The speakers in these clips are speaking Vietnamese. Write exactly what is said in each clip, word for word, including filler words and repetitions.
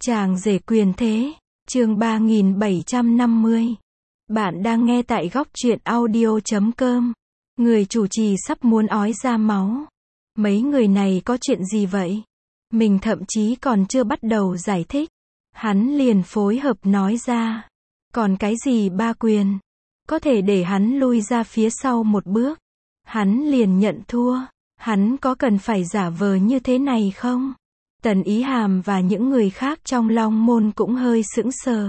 Chàng rể quyền thế, chương ba nghìn bảy trăm năm mươi. Bạn đang nghe tại góc truyện audio chấm com. Người chủ trì sắp muốn ói ra máu. Mấy người này có chuyện gì vậy? Mình thậm chí còn chưa bắt đầu giải thích. Hắn liền phối hợp nói ra. Còn cái gì ba quyền? Có thể để hắn lui ra phía sau một bước. Hắn liền nhận thua. Hắn có cần phải giả vờ như thế này không? Tần Ý Hàm và những người khác trong Long Môn cũng hơi sững sờ.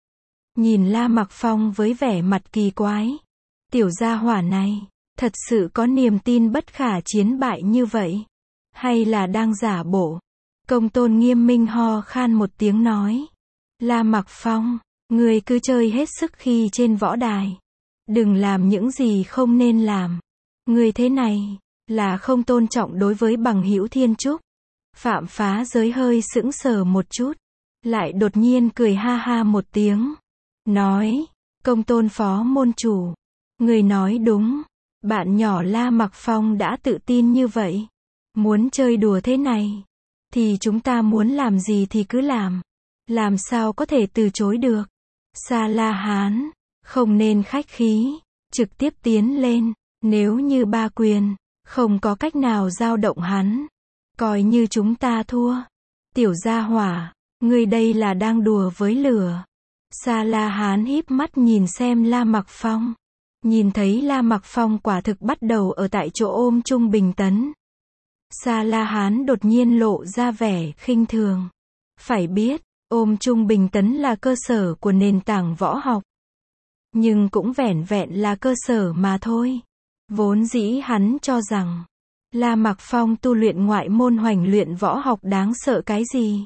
Nhìn La Mặc Phong với vẻ mặt kỳ quái. Tiểu gia hỏa này, thật sự có niềm tin bất khả chiến bại như vậy? Hay là đang giả bộ? Công Tôn Nghiêm Minh ho khan một tiếng nói. La Mặc Phong, ngươi cứ chơi hết sức khi trên võ đài. Đừng làm những gì không nên làm. Ngươi thế này, là không tôn trọng đối với bằng hữu Thiên Trúc. Phạm Phá Giới hơi sững sờ một chút, lại đột nhiên cười ha ha một tiếng, nói, Công Tôn phó môn chủ, người nói đúng, bạn nhỏ La Mặc Phong đã tự tin như vậy, muốn chơi đùa thế này, thì chúng ta muốn làm gì thì cứ làm, làm sao có thể từ chối được. Sa La Hán, không nên khách khí, trực tiếp tiến lên, nếu như ba quyền, không có cách nào dao động hắn. Coi như chúng ta thua. Tiểu gia hỏa, ngươi đây là đang đùa với lửa. Sa La Hán híp mắt nhìn xem La Mặc Phong. Nhìn thấy La Mặc Phong quả thực bắt đầu ở tại chỗ ôm Trung Bình Tấn. Sa La Hán đột nhiên lộ ra vẻ khinh thường. Phải biết, ôm Trung Bình Tấn là cơ sở của nền tảng võ học. Nhưng cũng vẻn vẹn là cơ sở mà thôi. Vốn dĩ hắn cho rằng La Mặc Phong tu luyện ngoại môn hoành luyện võ học đáng sợ cái gì.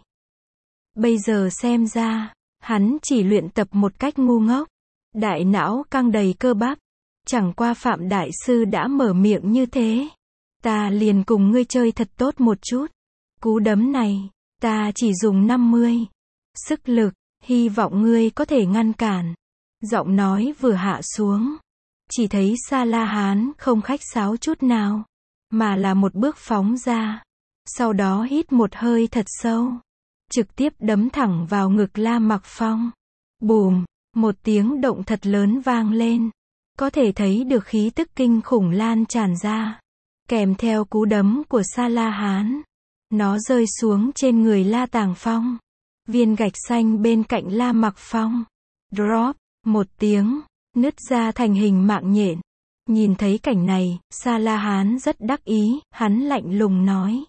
Bây giờ xem ra, hắn chỉ luyện tập một cách ngu ngốc. Đại não căng đầy cơ bắp. Chẳng qua Phạm Đại Sư đã mở miệng như thế. Ta liền cùng ngươi chơi thật tốt một chút. Cú đấm này, ta chỉ dùng năm mươi. Sức lực, hy vọng ngươi có thể ngăn cản. Giọng nói vừa hạ xuống. Chỉ thấy Sa La Hán không khách sáo chút nào. Mà là một bước phóng ra. Sau đó hít một hơi thật sâu. Trực tiếp đấm thẳng vào ngực La Mặc Phong. Bùm, một tiếng động thật lớn vang lên. Có thể thấy được khí tức kinh khủng lan tràn ra. Kèm theo cú đấm của Sa La Hán. Nó rơi xuống trên người La Tàng Phong. Viên gạch xanh bên cạnh La Mặc Phong. Drop, một tiếng, nứt ra thành hình mạng nhện. Nhìn thấy cảnh này, Sa La Hán rất đắc ý, hắn lạnh lùng nói.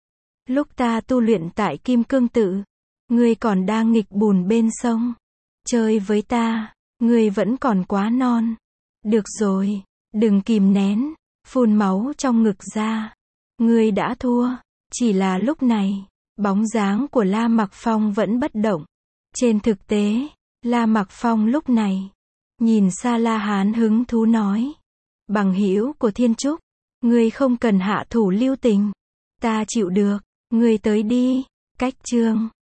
Lúc ta tu luyện tại Kim Cương Tự, ngươi còn đang nghịch bùn bên sông. Chơi với ta, ngươi vẫn còn quá non. Được rồi, đừng kìm nén, phun máu trong ngực ra. Ngươi đã thua, chỉ là lúc này, bóng dáng của La Mặc Phong vẫn bất động. Trên thực tế, La Mặc Phong lúc này, nhìn Sa La Hán hứng thú nói. Bằng hữu của Thiên Trúc, ngươi không cần hạ thủ lưu tình. Ta chịu được, ngươi tới đi. Cách chương